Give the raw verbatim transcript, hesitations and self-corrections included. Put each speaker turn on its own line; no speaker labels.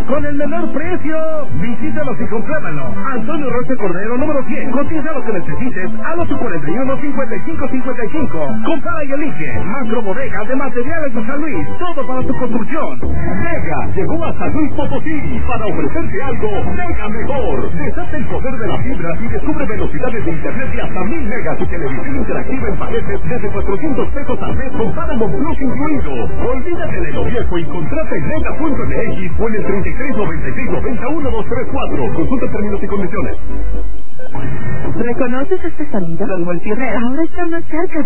con el menor precio. Visítanos y compruébalo. Antonio Rocha Cordero, número cien. Cotiza lo que necesites al ocho cuatro uno, cinco cinco cinco cinco. Compara y elige. Macro Bodega de Materiales de San Luis. Todo para tu construcción.
Mega llegó a San Luis Potosí para ofrecerte algo mega mejor. Desate el poder de la fibra y descubre velocidades de internet de hasta mil megas y televisión interactiva en paquetes desde cuatrocientos pesos al mes con Paramount Plus incluido. Olvídate de lo viejo y contrata en mega punto m x o en el treinta y tres noventa y seis noventa uno dos tres cuatro. Consulta términos y condiciones.
¿Reconoces este sonido? Los multirred ahora están más cerca de